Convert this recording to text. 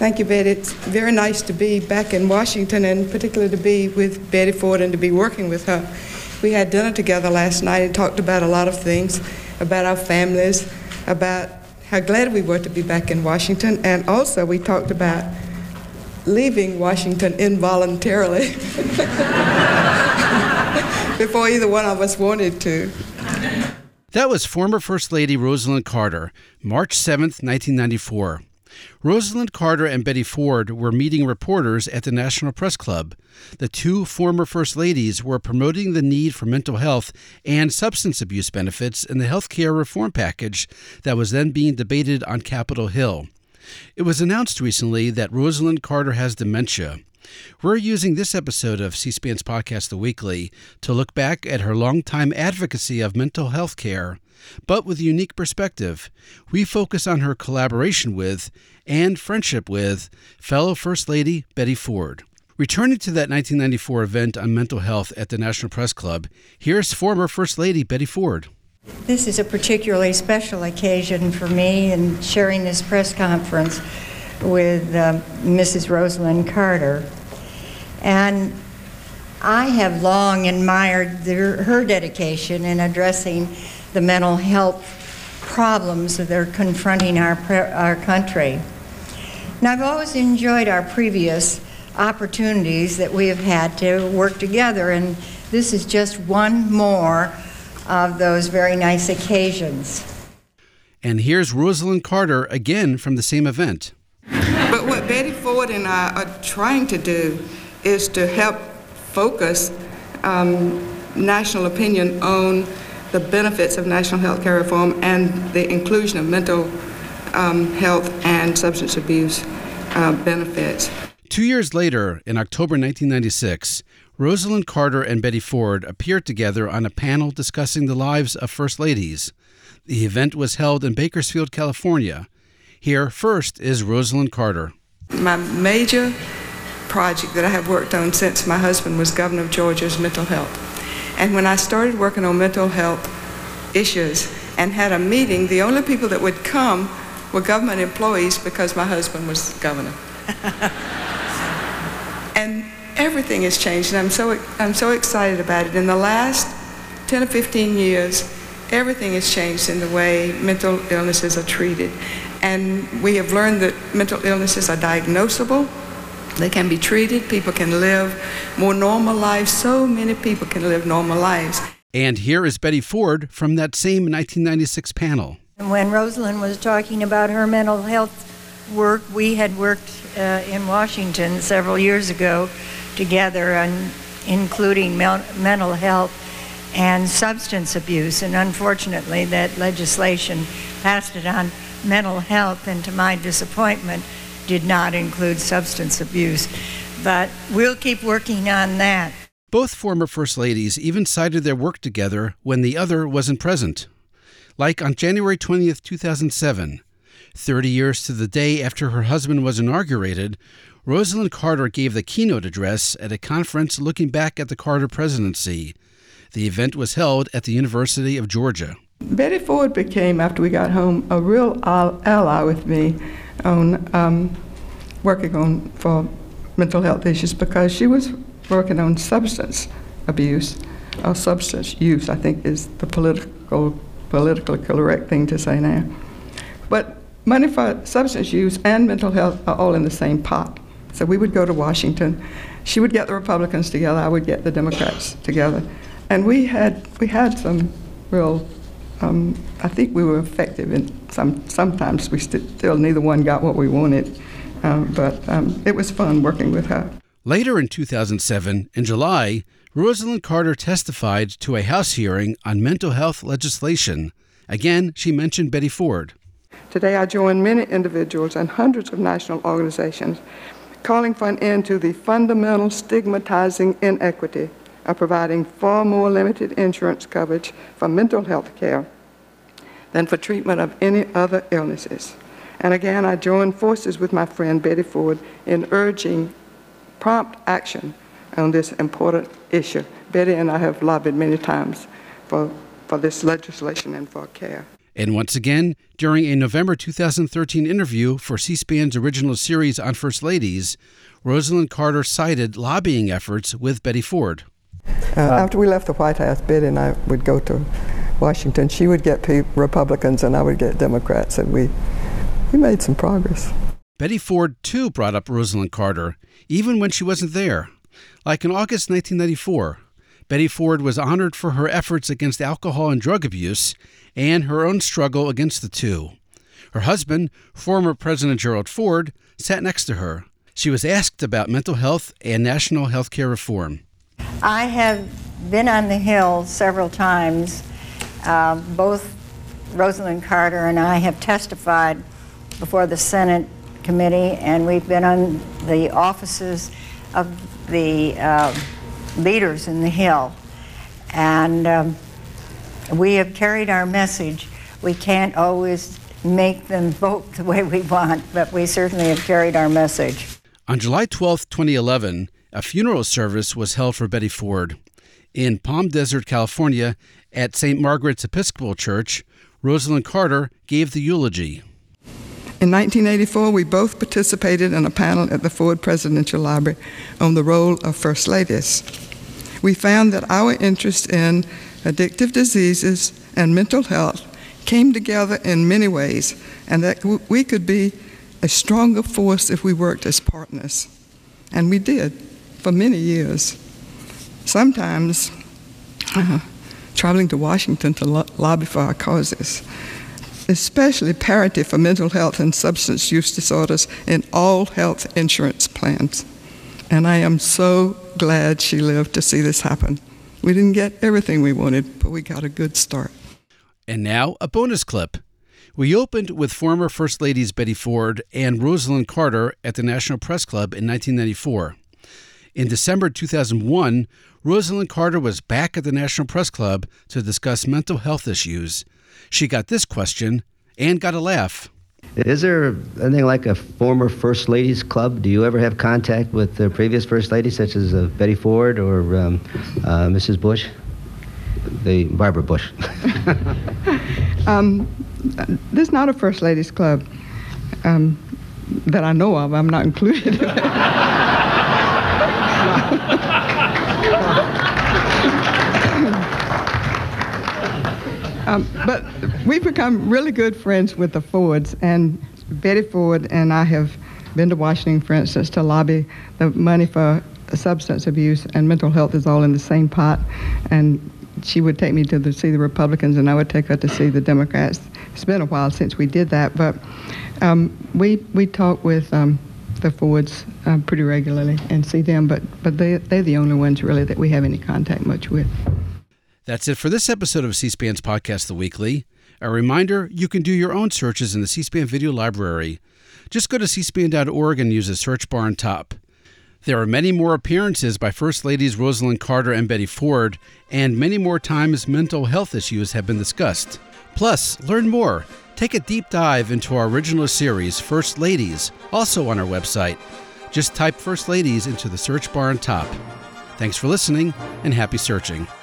Thank you, Betty. It's very nice to be back in Washington, and particularly to be with Betty Ford and to be working with her. We had dinner together last night and talked about a lot of things, about our families, about how glad we were to be back in Washington, and also we talked about leaving Washington involuntarily before either one of us wanted to. That was former First Lady Rosalynn Carter, March 7th, 1994. Rosalynn Carter and Betty Ford were meeting reporters at the National Press Club. The two former First Ladies were promoting the need for mental health and substance abuse benefits in the health care reform package that was then being debated on Capitol Hill. It was announced recently that Rosalynn Carter has dementia. We're using this episode of C-SPAN's podcast, The Weekly, to look back at her longtime advocacy of mental health care, but with a unique perspective. We focus on her collaboration with and friendship with fellow First Lady Betty Ford. Returning to that 1994 event on mental health at the National Press Club, here's former First Lady Betty Ford. This is a particularly special occasion for me in sharing this press conference with Mrs. Rosalynn Carter. And I have long admired her dedication in addressing the mental health problems that are confronting our country. And I've always enjoyed our previous opportunities that we have had to work together, and this is just one more of those very nice occasions. And here's Rosalynn Carter again from the same event. But what Betty Ford and I are trying to do is to help focus national opinion on the benefits of national health care reform and the inclusion of mental health and substance abuse benefits. 2 years later, in October 1996, Rosalynn Carter and Betty Ford appeared together on a panel discussing the lives of First Ladies. The event was held in Bakersfield, California. Here first is Rosalynn Carter. My major project that I have worked on since my husband was governor of Georgia is mental health. And when I started working on mental health issues and had a meeting, the only people that would come were government employees because my husband was governor. And everything has changed, and I'm so excited about it. In the last 10 or 15 years, everything has changed in the way mental illnesses are treated. And we have learned that mental illnesses are diagnosable. They can be treated. People can live more normal lives. So many people can live normal lives. And here is Betty Ford from that same 1996 panel. When Rosalynn was talking about her mental health work, we had worked in Washington several years ago together, on including mental health and substance abuse. And unfortunately, that legislation passed it on mental health, and to my disappointment, did not include substance abuse. But we'll keep working on that. Both former First Ladies even cited their work together when the other wasn't present. Like on January 20th, 2007, 30 years to the day after her husband was inaugurated, Rosalynn Carter gave the keynote address at a conference looking back at the Carter presidency. The event was held at the University of Georgia. Betty Ford became, after we got home, a real ally with me on working on for mental health issues, because she was working on substance abuse, or substance use, I think is the politically correct thing to say now. But money for substance use and mental health are all in the same pot. So we would go to Washington. She would get the Republicans together, I would get the Democrats together. And we had some real, I think we were effective in sometimes we still neither one got what we wanted. But it was fun working with her. Later in 2007, in July, Rosalynn Carter testified to a House hearing on mental health legislation. Again, she mentioned Betty Ford. Today I join many individuals and hundreds of national organizations calling for an end to the fundamental stigmatizing inequity of providing far more limited insurance coverage for mental health care than for treatment of any other illnesses. And again, I join forces with my friend Betty Ford in urging prompt action on this important issue. Betty and I have lobbied many times for this legislation and for care. And once again, during a November 2013 interview for C-SPAN's original series on First Ladies, Rosalynn Carter cited lobbying efforts with Betty Ford. After we left the White House, Betty and I would go to Washington. She would get Republicans and I would get Democrats, and we made some progress. Betty Ford, too, brought up Rosalynn Carter, even when she wasn't there. Like in August 1994, Betty Ford was honored for her efforts against alcohol and drug abuse and her own struggle against the two. Her husband, former President Gerald Ford, sat next to her. She was asked about mental health and national health care reform. I have been on the Hill several times. Both Rosalynn Carter and I have testified before the Senate committee, and we've been on the offices of the leaders in the Hill. And we have carried our message. We can't always make them vote the way we want, but we certainly have carried our message. On July 12, 2011, a funeral service was held for Betty Ford. In Palm Desert, California, at St. Margaret's Episcopal Church, Rosalynn Carter gave the eulogy. In 1984, we both participated in a panel at the Ford Presidential Library on the role of First Ladies. We found that our interest in addictive diseases and mental health came together in many ways, and that we could be a stronger force if we worked as partners. And we did for many years. Sometimes traveling to Washington to lobby for our causes, especially parity for mental health and substance use disorders in all health insurance plans. And I am so glad she lived to see this happen. We didn't get everything we wanted, but we got a good start. And now, a bonus clip. We opened with former First Ladies Betty Ford and Rosalynn Carter at the National Press Club in 1994. In December 2001, Rosalynn Carter was back at the National Press Club to discuss mental health issues. She got this question and got a laugh. Is there anything like a former First Ladies Club? Do you ever have contact with the previous First Ladies, such as Betty Ford or Mrs. Bush? Barbara Bush. There's not a First Ladies Club that I know of. I'm not included. But we've become really good friends with the Fords, and Betty Ford and I have been to Washington, for instance, to lobby the money for substance abuse and mental health is all in the same pot, and she would take me to see the Republicans, and I would take her to see the Democrats. It's been a while since we did that, but we talk with the Fords pretty regularly and see them, but they're the only ones really that we have any contact much with. That's it for this episode of C-SPAN's podcast, The Weekly. A reminder, you can do your own searches in the C-SPAN video library. Just go to cspan.org and use the search bar on top. There are many more appearances by First Ladies Rosalynn Carter and Betty Ford, and many more times mental health issues have been discussed. Plus, learn more. Take a deep dive into our original series, First Ladies, also on our website. Just type First Ladies into the search bar on top. Thanks for listening, and happy searching.